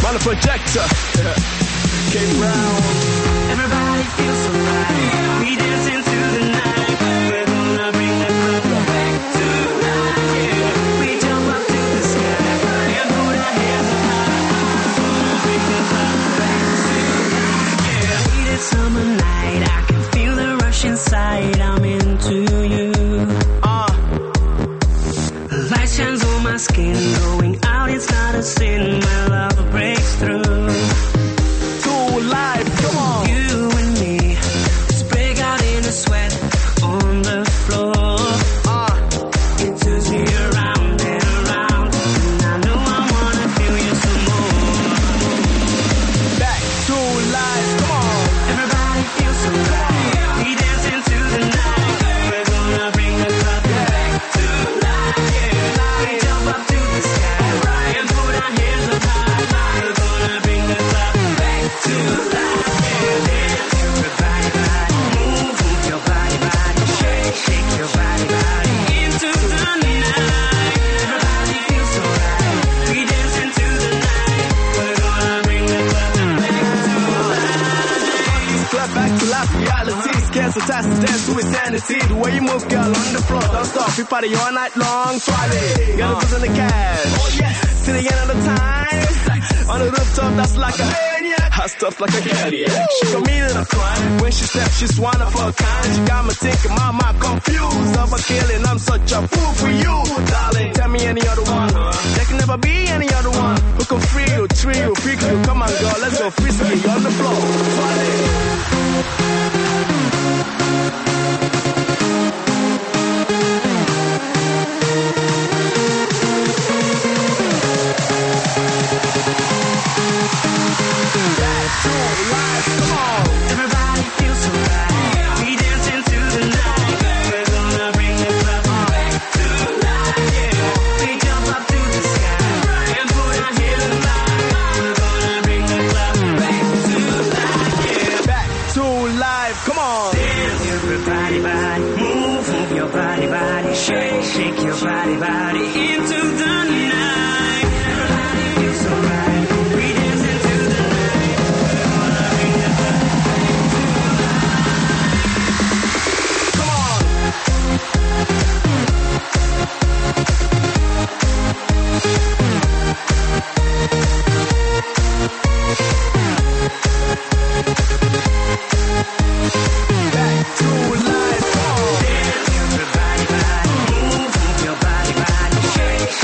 on the projector. K Brown. Everybody feels so right. We dance into the night. We're gonna bring the club back to life. Yeah. We jump up to the sky and put our hands up high. Gonna bring the club back to life. Yeah. Sweet summer night, I can feel the rush inside. I'm into you. Light shines on my skin, going out, it's not a sin. My love breaks through. Too live, come on. You and me, just break out in a sweat on the floor. It turns me around and around, and I know I wanna feel you some more. Back to life, come on. Everybody feels so right. We dance into the night. We're gonna bring the club back to life. Yeah. We jump up to the sky and put our hands up high. We're gonna bring the club back to life. Yeah. Dance, everybody, body, move your body, body, shake your body, body into the night. Everybody feels so right. We dance into the night. We're gonna bring the club back to life. Club back to life, reality. Scared so tired to dance with sanity. The way you move, girl, on the floor, don't stop. We party all night long, Friday. Got us in the cash. Oh yes, till the end of the time. On the rooftop, that's like a maniac. Hot stuff like a Cadillac. She gon' mean it, I'm crying. When she steps, she's one of a kind. She got me thinking, mama, confused. I'm a killing, I'm such a fool for you, darling. Tell me any other one. There can never be any other one who can free you, tree you, pick you. Come on, girl, let's go frisky on the floor. Friday. Everybody feels so right. We dance into the night. We're gonna bring the club back to life. Yeah. We jump up to the sky and put our hands high. We're gonna bring the club back to life. Yeah. Back to life, come on. Dance, everybody, body, move your body, body, shake your body, body into the night. Everybody feels so right. We dance into the night. We're gonna bring the club back to life. Come on. Back to life, come on. Dance, everybody, body, move your body, body,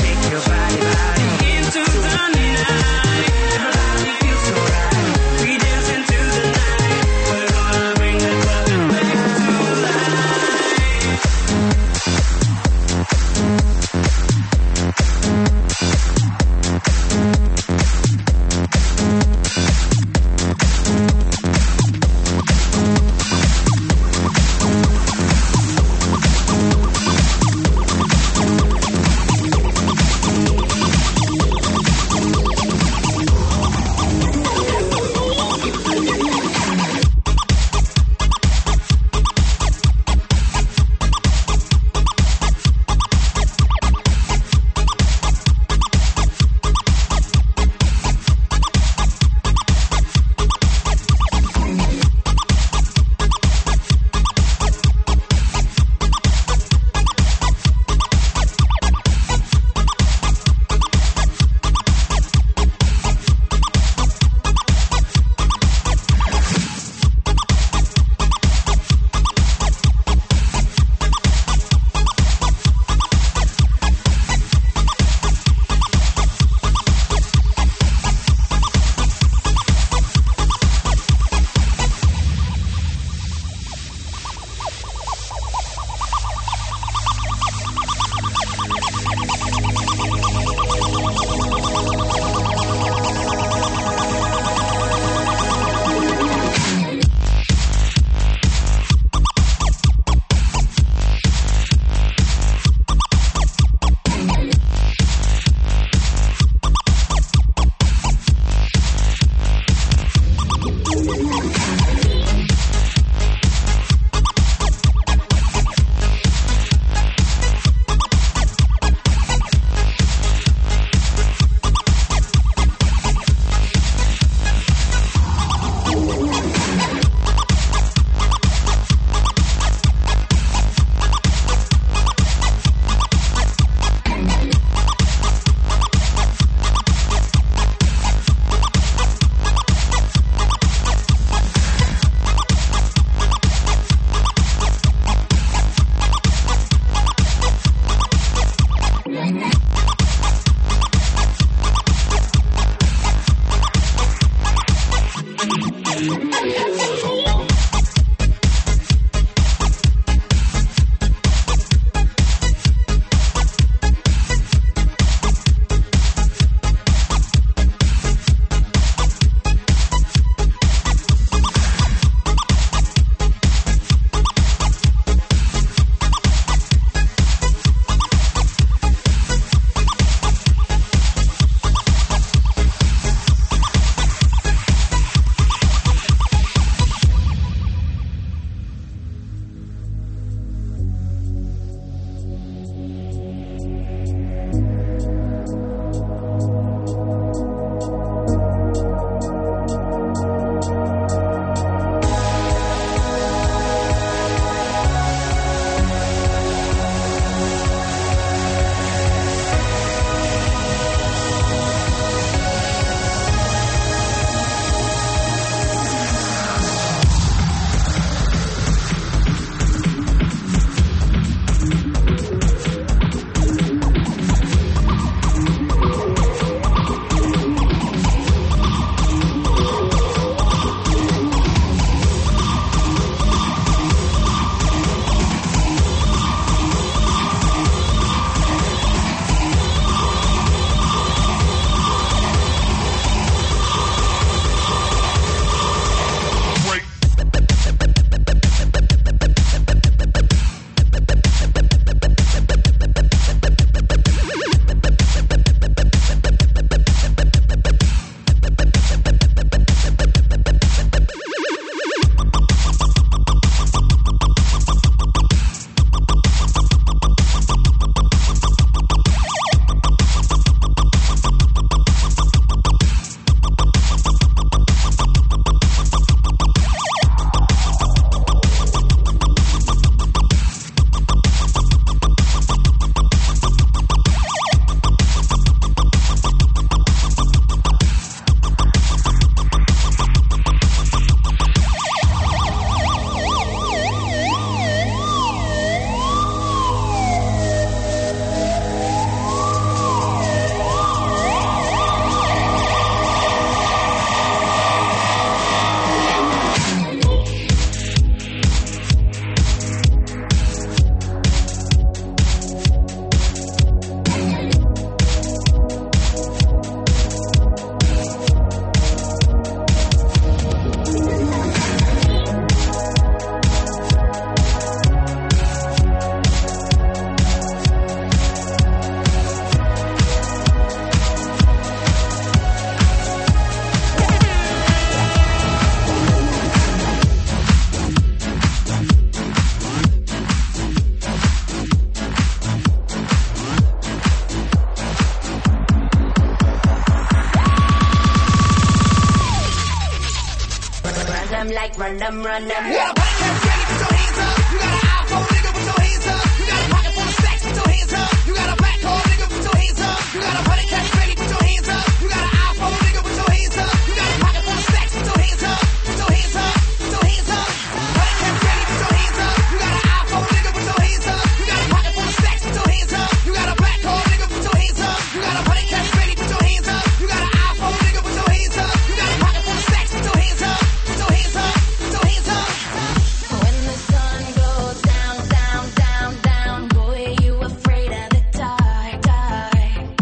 like run them. You got a podcast ready, put your hands up. You got an iPhone, nigga, put your hands up. You got a pocket full of stacks, put your hands up. You got a black card, nigga, put your hands up. You got a podcast ready, put your hands up. You got an iPhone, nigga, put your hands up. You got a pocket full of stacks, put your hands up. Put your hands up, put your hands up. Podcast ready, put your hands up. You got an iPhone, nigga, put your hands up. You got a pocket full of stacks, put your hands up. You got a black card, nigga, put your hands up. You got a podcast ready, put your hands up. You got an iPhone, nigga, put your hands up. You got a pocket full of stacks, put your hands up. Put your hands up, put your hands up. When the sun goes down, down, down, down, boy, you afraid of the dark, dark.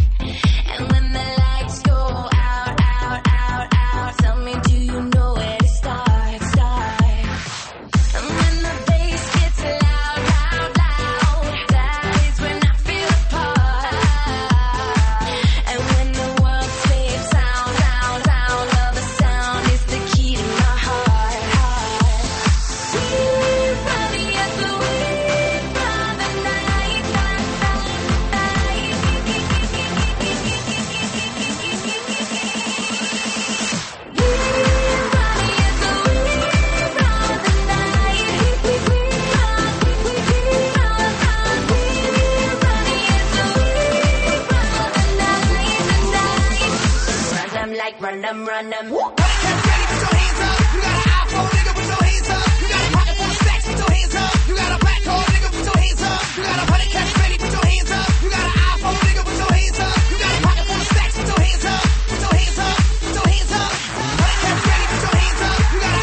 And when the lights go out, out, out, out, tell me, do you know where to start, start? And when the bass gets loud, loud, loud, that is when I feel the part. And when the world fades sound, sound, sound, well, the sound is the key to my heart, heart. We're running at the wind of the night, night, night, night. We're running at the wind of the night. We're running at the wind of the night, tonight. Run them like run them, run them. Podcast ready, put your hands up. You got an iPhone, nigga, put your hands up. You got a pocket full of stacks, put your hands up. You got a black card, nigga, put your hands up. You got a podcast ready, put your hands up. You got an iPhone, nigga, put your hands up. You got a pocket full of stacks, put your hands up. Put your hands up, put your hands up. Podcast ready, put your hands up. You got an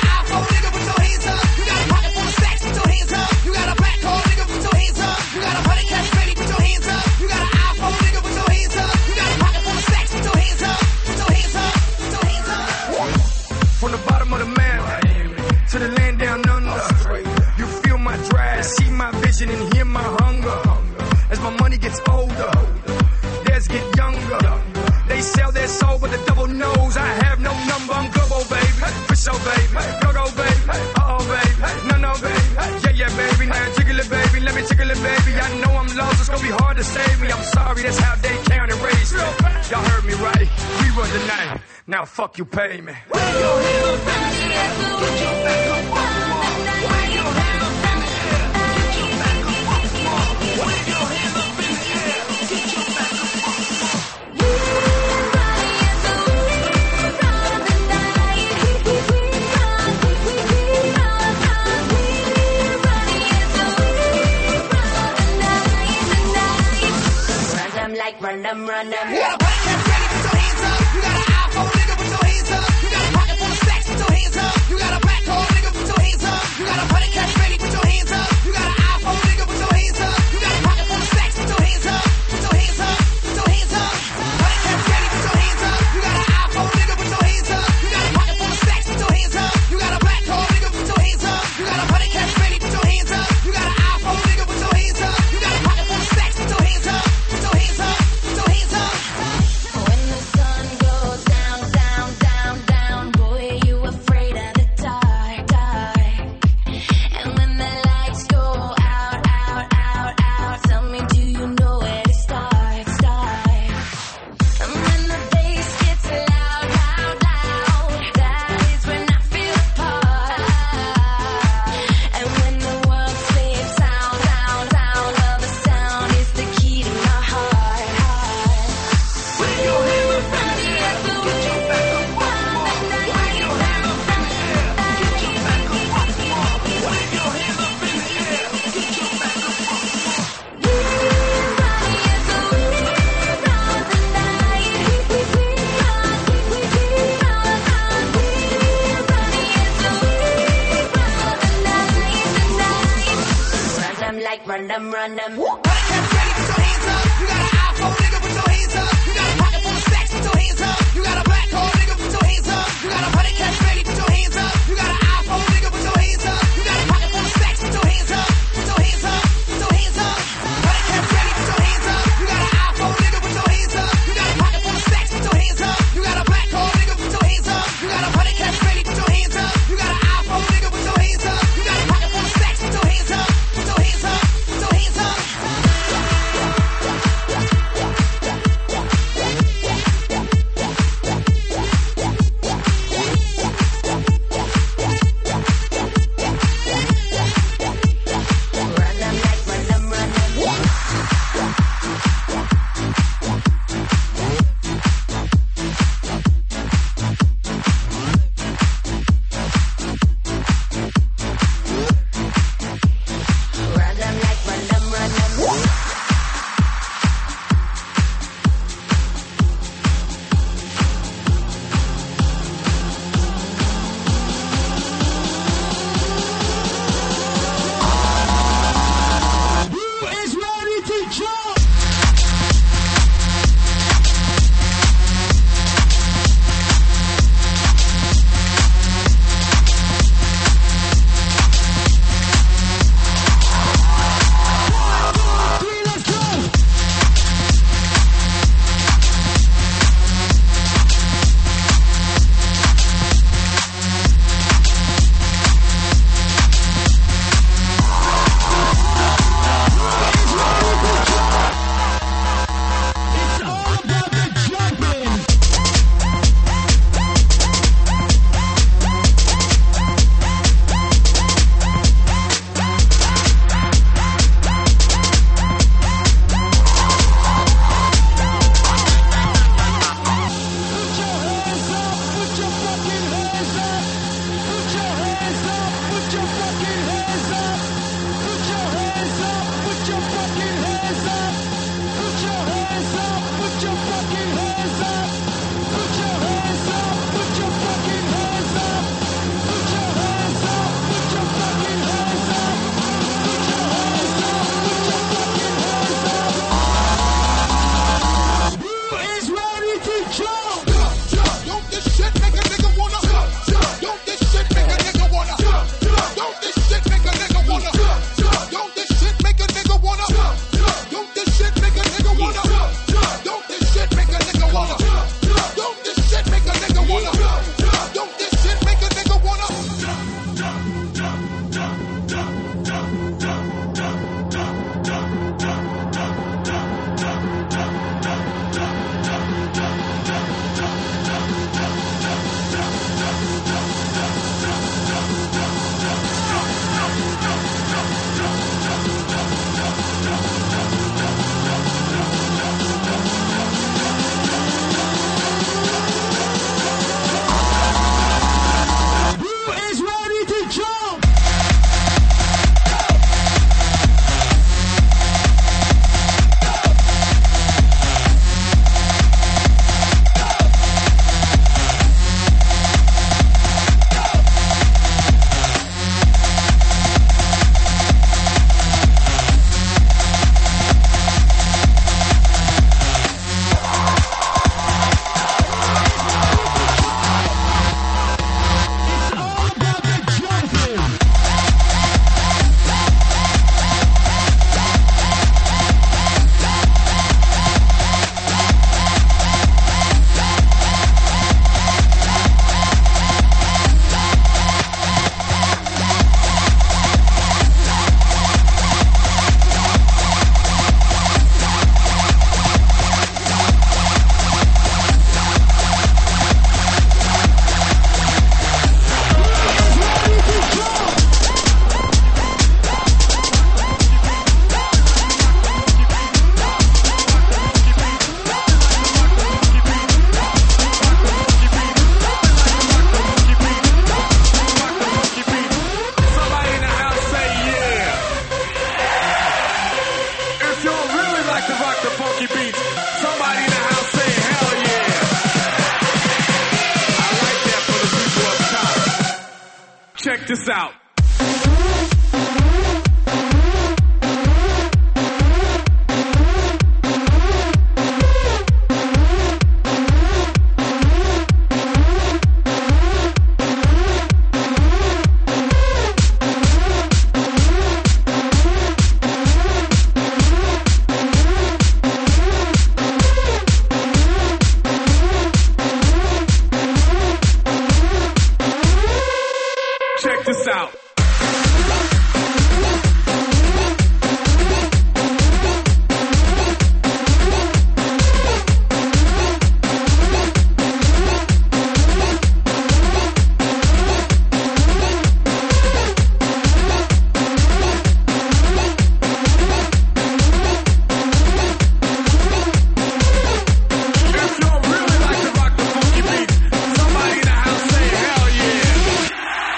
Now fuck you, pay me. Run them, run them. You got a body catch ready, put your hands up. You got an iPhone, nigga, put your hands up. You got a pocket full of stacks, put your hands up. You got a black card, nigga, put your hands up. You got a body catch ready, put your hands up. You got an iPhone, nigga, put your hands up. You got a pocket full of stacks, put your hands up. Put your hands up, put your hands up. Body catch ready, put your hands up. You got an iPhone, nigga, put your hands up. You got a pocket full of stacks, put your hands up. You got a black card, nigga, put your hands up. You got a body catch ready, put your hands up. You got an iPhone, nigga, put your hands up. You got a pocket full of stacks, put your hands up. Put your hands up. When the sun goes down, down, down, down, boy, are you afraid of the dark, dark? And when the lights go out, out, out, out, tell me, do you know where to start, start? And when the bass gets loud, loud, loud, that is when I feel the part. And when the world spits sound, sound, sound, well, the sound is the key to my heart, heart. When your hands up in the air, get your back up, walk, walk. When your hands up in the air, get your back up, walk, walk. When your hands up in the air, get your back up, walk, walk. Everybody is a winner of the night. We rock, we rock, everybody is a winner of the night, tonight. Run them like run them, run them. Body catch ready, put your hands up. You got an iPhone, nigga, put your hands up. You got a pocket full of stacks, put your hands up. You got a black card, nigga, put your hands up. You got a body catch ready, put your hands up. You got an iPhone, nigga, put your hands up. You got a pocket full of stacks, put your hands up. Put your hands up, put your hands up. Body catch ready, put your hands up. You got an iPhone, nigga, put your hands up. You got a pocket full of stacks, put your hands up. You got a black card, nigga, put your hands up. You got a body catch ready, put your hands up. You got an iPhone, nigga, put your hands up. You got a pocket full of stacks, put your hands up. Put your hands up, put your hands up. Check this out. Check this out. If you really like to rock the funky beat, somebody in the house say hell yeah.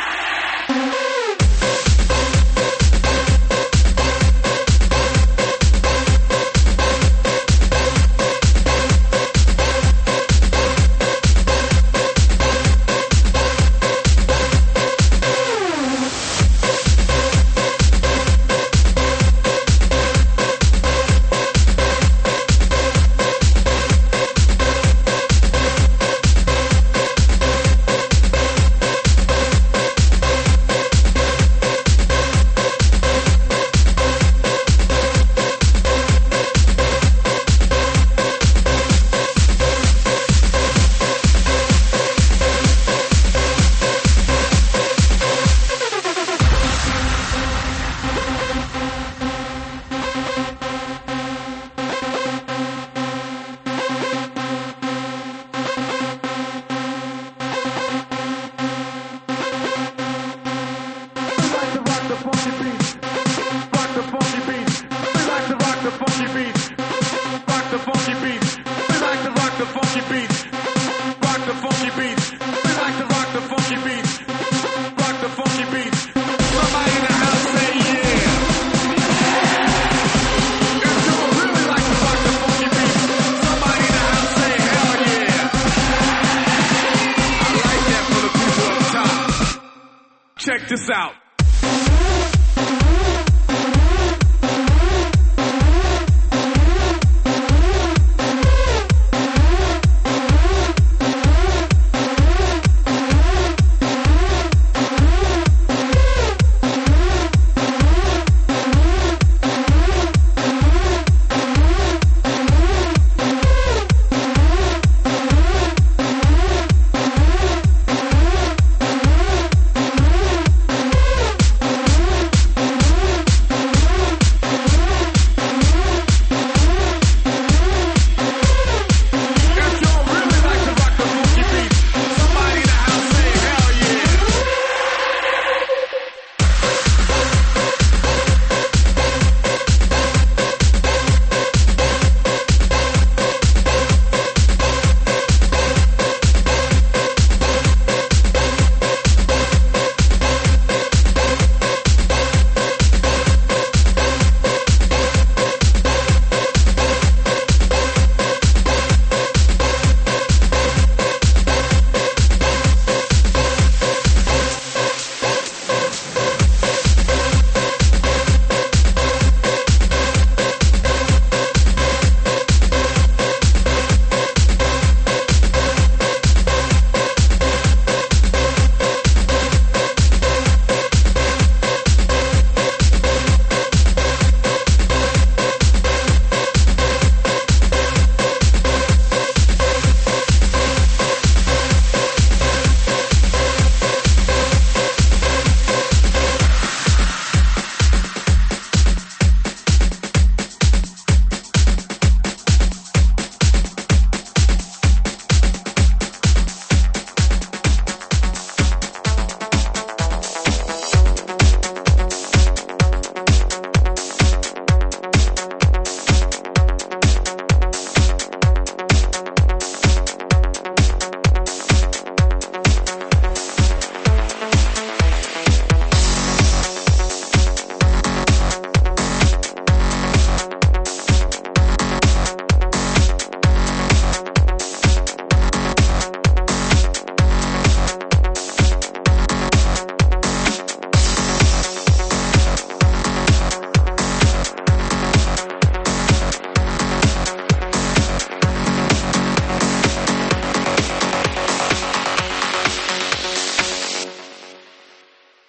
Check this out.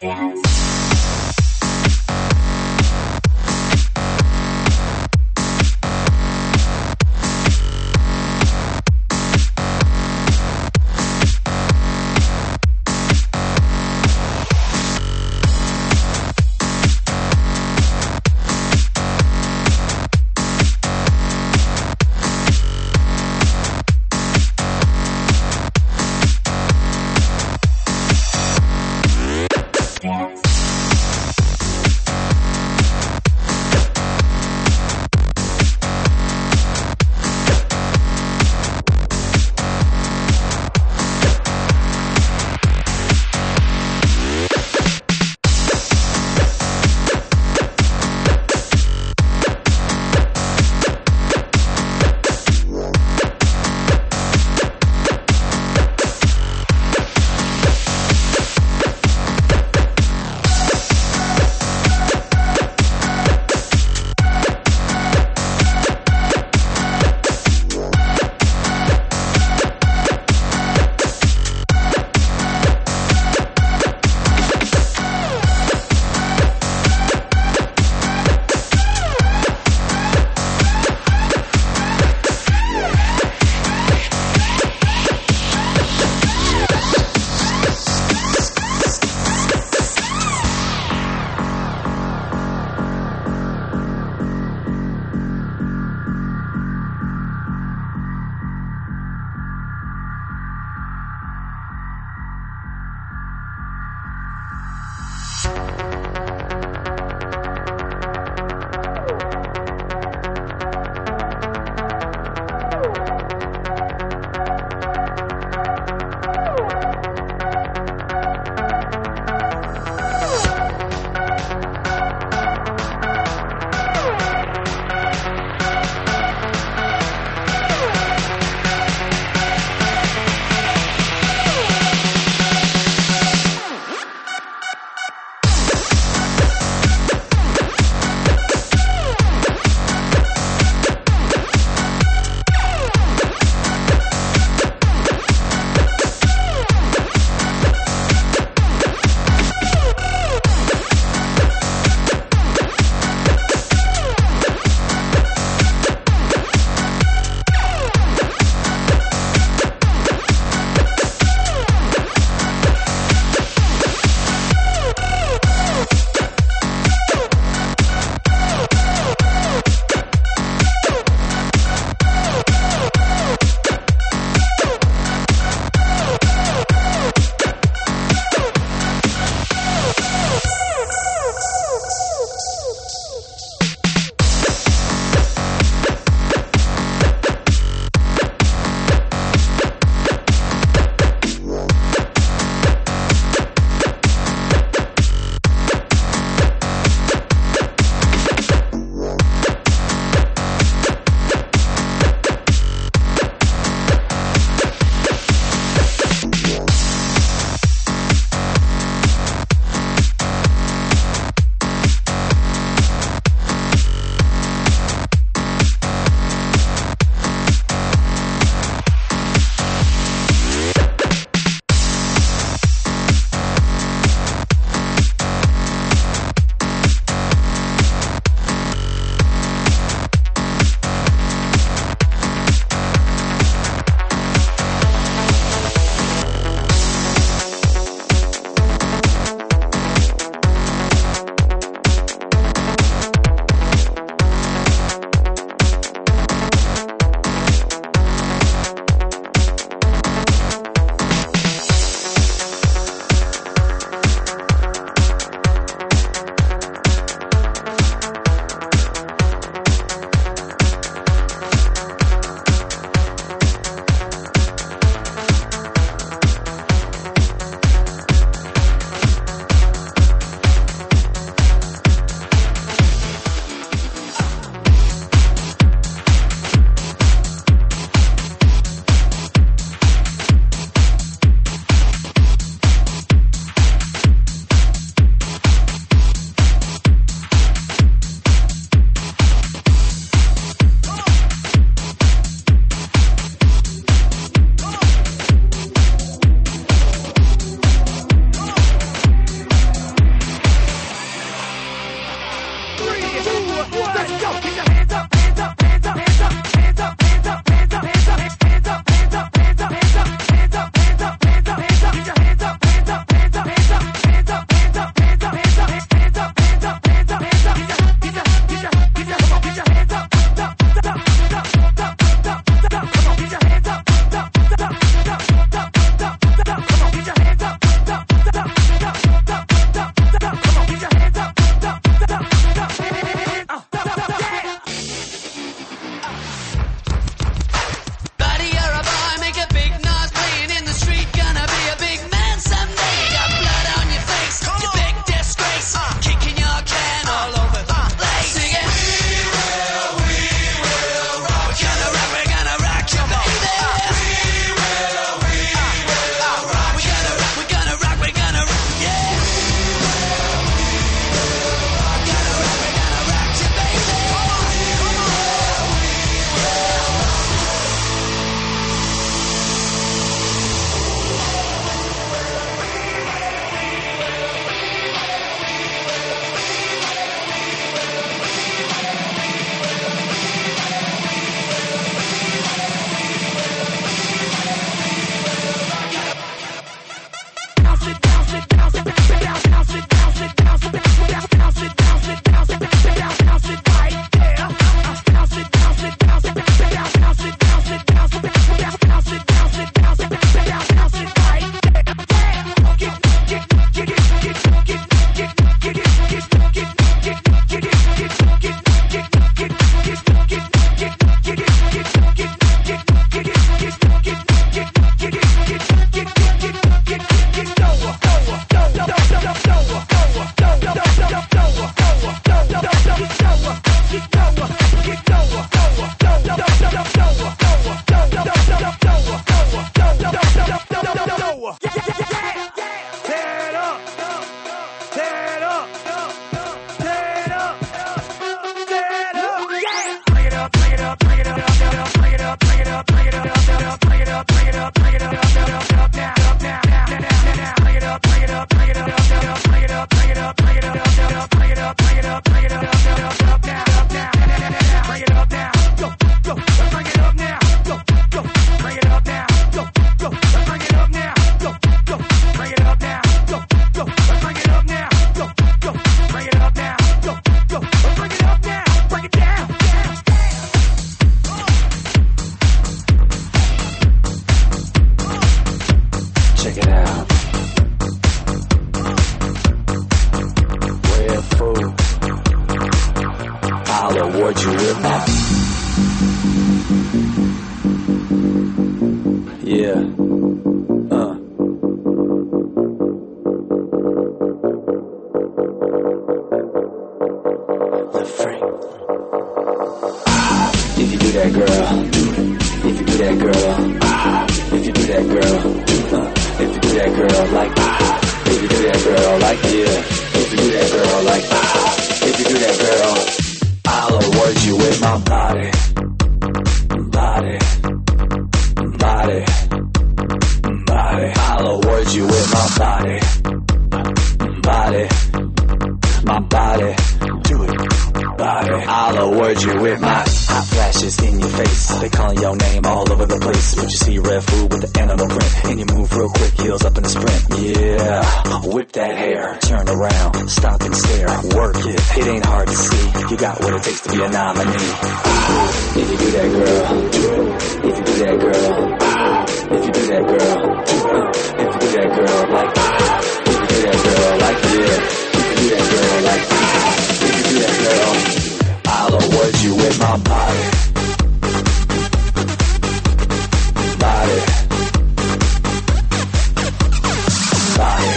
Dance. Yeah, fool. I'll award you with my. Yeah. The freak. If you do that, girl. If you do that, girl. If you do that, girl. If you do that, girl, like. If you do that, girl, like, yeah. If you do that, girl, like. If you do that, girl, I'll award you with my body. Body. Body. Body. I'll award you with my body. Body. My body. Do it. Body. I'll award you with my hot flashes in your face. They calling your name all over the place. But you see red food with the animal print. And you move real quick, heels up in a sprint. Yeah. Whip that hair. Turn around. Stop and stare. Work it. It ain't hard to see. You got what it takes to be a nominee. If you do that, girl. If you do that, girl. If you do that, girl. If you do that, girl, like. If you do that, girl, like, yeah. If you do that, girl, like. If you do that, girl, I'll award you with my body. Body. Body.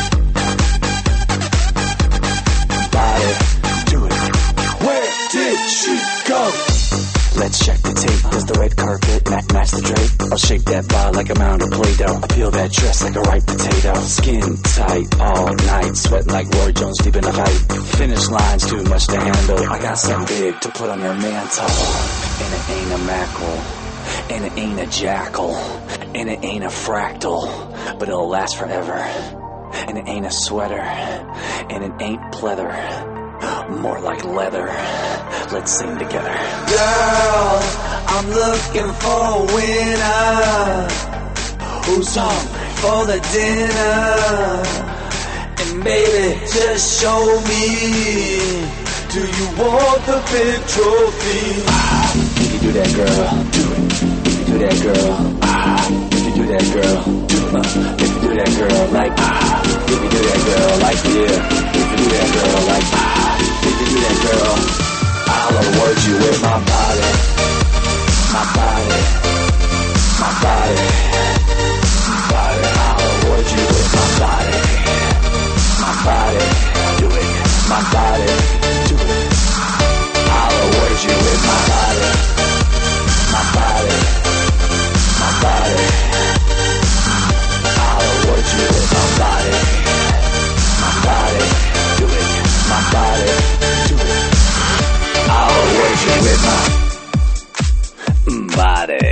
Body. Do it. Where did she go? Let's check the tape. Does the red carpet match the drape? I'll shake that body like a mound of Play-Doh. I peel that dress like a ripe potato. Skin tight all night, sweating like Roy Jones deep in the fight. Finish line's too much to handle. I got something big to put on your mantle. And it ain't a mackerel, and it ain't a jackal, and it ain't a fractal, but it'll last forever. And it ain't a sweater, and it ain't pleather, more like leather. Let's sing together. Girl, I'm looking for a winner who's hungry for the dinner. And baby, just show me, do you want the big trophy? If you do that, girl, do it. If you do that, girl, if you do that, girl, do it. If you do that, girl, like. If you do that, girl, like, yeah. If you do that, girl, like. If you do that, girl, I'll award you with my body. My body. My body. Body. I'll award you with my body. My body. Do it. My body. Do it. I'll award you with my body. My body. My body. I'll award you with my body. My body. Do it. My body. Do it. I'll award you with my body.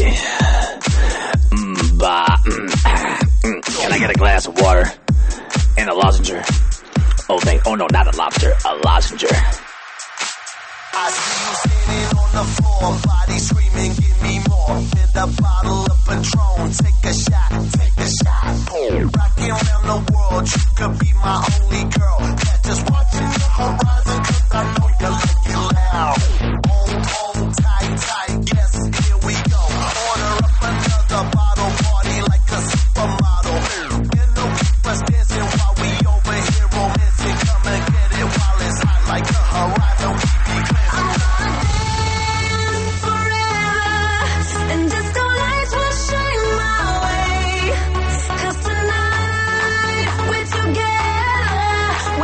Can I get a glass of water and a lozenge? Oh no, not a lobster, a lozenge. I see you standing on the floor, body screaming, give me more. With a bottle of Patron, take a shot, take a shot. Rocking around the world, you could be my only girl. Yeah, just watching the horizon, 'cause I know you like it loud. Hold tight, tight, yes, here we go. Order up another bottle, party like a supermodel. And no keep us dancing while we over here romancing. Come and get it while it's hot like the horizon. We be glancing. And disco lights will shine my way. 'Cause tonight we're together.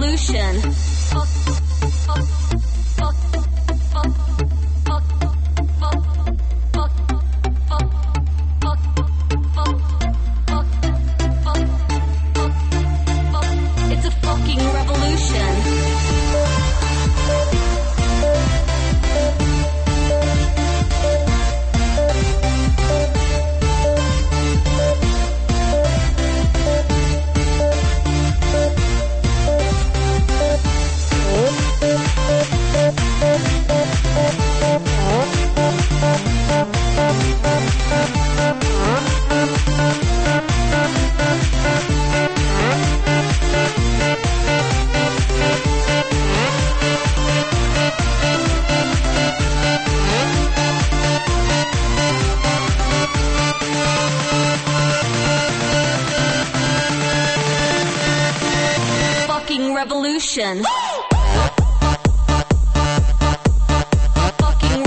revolution. It's a fucking revolution. Fucking revolution. Fucking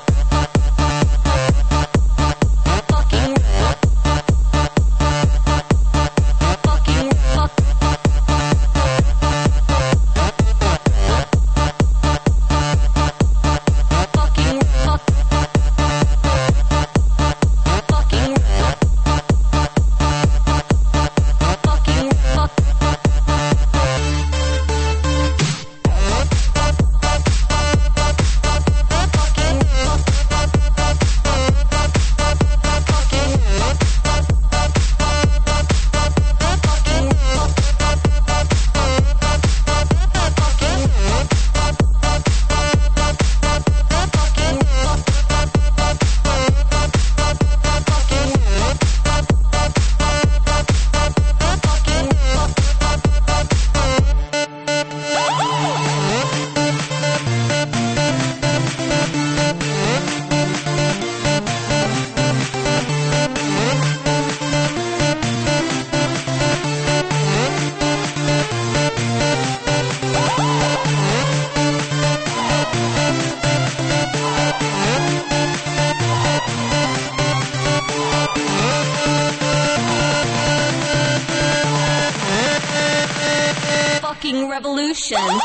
revolution.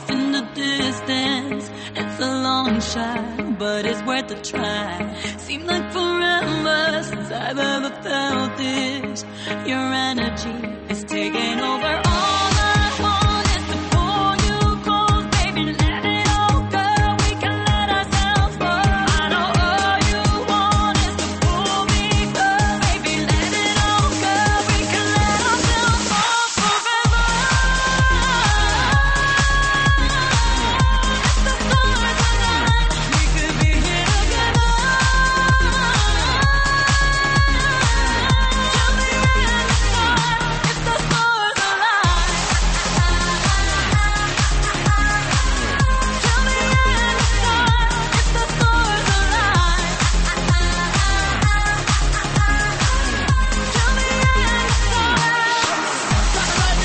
off in the distance. It's a long shot, but it's worth a try. Seemed like forever since I've ever felt this. Your energy is taking over. All I want is to pull you close, baby. Let it all go. We can let ourselves go. I know all you want is to pull me close, baby. Let it all go. We can let ourselves fall forever. If the stars align, we could be here together. Till the end of time. If the stars align. Till the end of time. If the stars align. Till the end of time.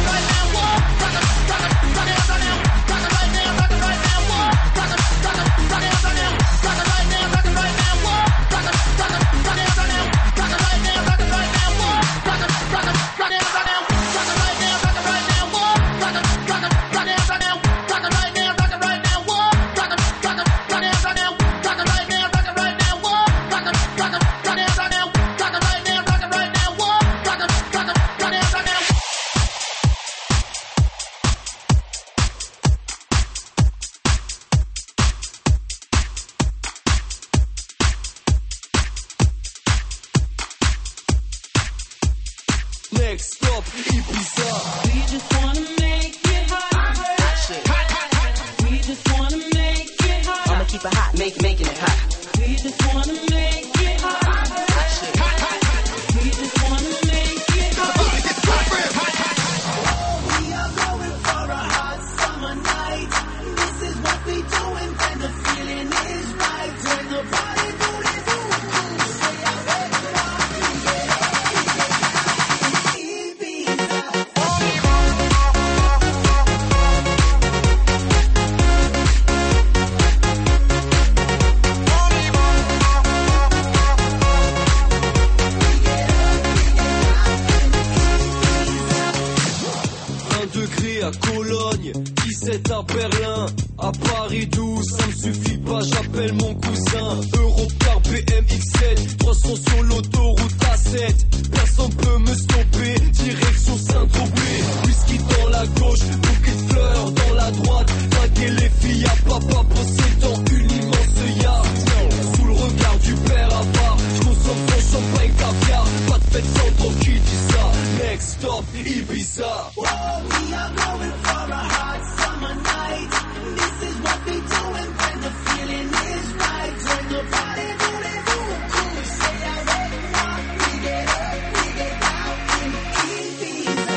Next stop, Ibiza. We just wanna make it hot. We just wanna make it hot. I'ma keep it hot, making it hot. We just wanna make it hot. We just wanna make it hot. We are going for a hot summer night. This is what we doing when the feeling is right. When the party booty boom boom, say I ready rock, we get up, Ibiza. À Cologne, 17 à Berlin, à Paris 12, ça me suffit pas, j'appelle mon cousin. Eurocar BMX7, 300 sur l'autoroute A7, personne peut me stopper, direction Saint-Tropez. Whisky dans la gauche, bouquet de fleurs dans la droite, draguer les filles à papa possédant une immense yacht. Sous le regard du père à part, j'consomme son champagne caviar, pas de fête sans trop qui dit ça. Next stop, Ibiza. We are going for a hot summer night. This is what we doing when the feeling is right. When the party booty boom boom, say I ready rock, we get up, we get down in Ibiza.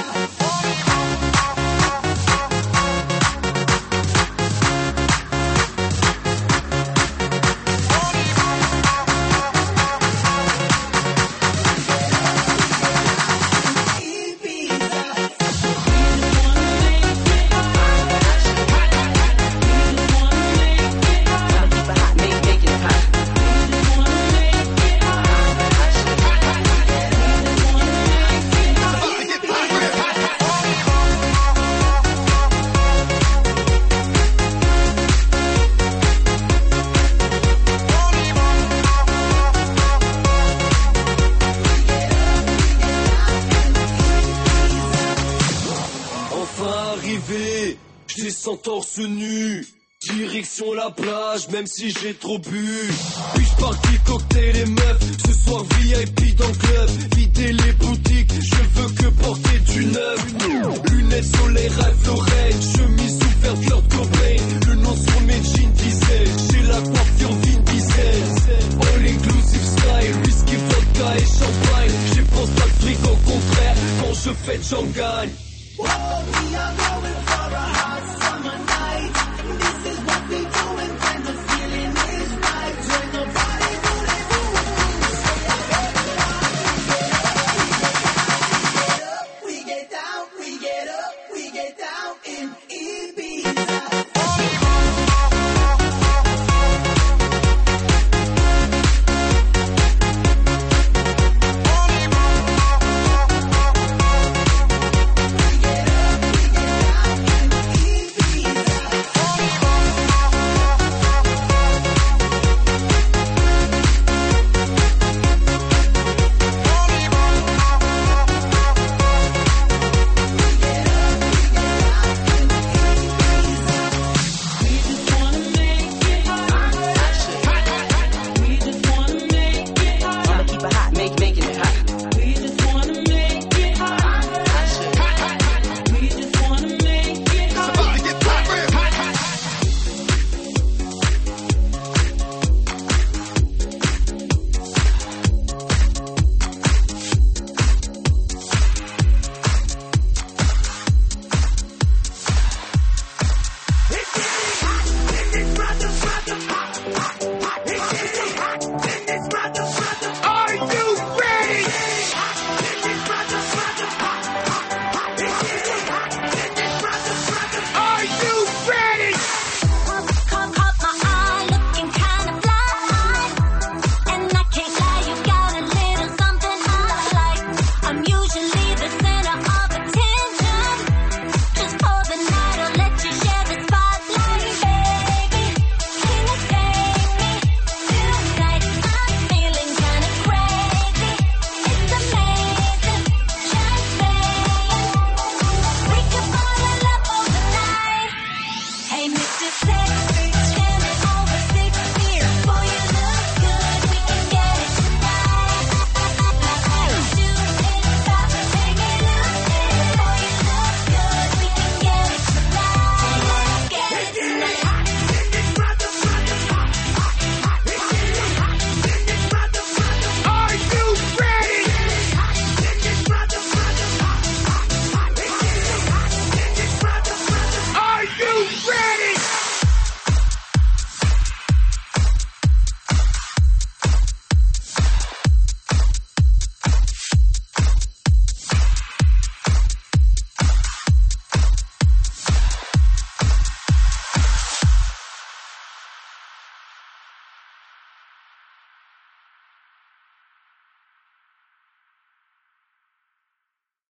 Je descends torse nu, direction la plage, même si j'ai trop bu. Puis je parti cocktail et meufs, ce soir VIP dans le club. Vider les boutiques, je veux que porter du neuf. Lunettes soleil, rêve l'oreille, chemise ouverte, Kurt Cobain. Le nom sur mes jeans disait, j'ai la coiffure Vin Diesel. All inclusive style, whisky, vodka et champagne. J'y pense pas le fric, au contraire, quand je fête j'en gagne. We are going for a hot summer night. This is what we doing when the feeling is right. When the party booty boom boom, say I ready rock, we get up, we get up, we get down in Ibiza. just say